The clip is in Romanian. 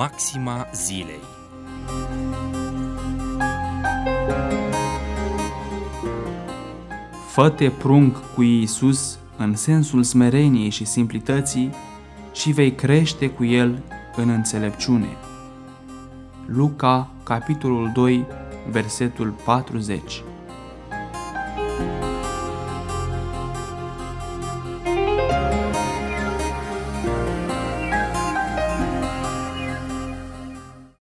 Maxima zilei. Fă-te prunc cu Iisus în sensul smereniei și simplității și vei crește cu El în înțelepciune. Luca, capitolul 2, versetul 40.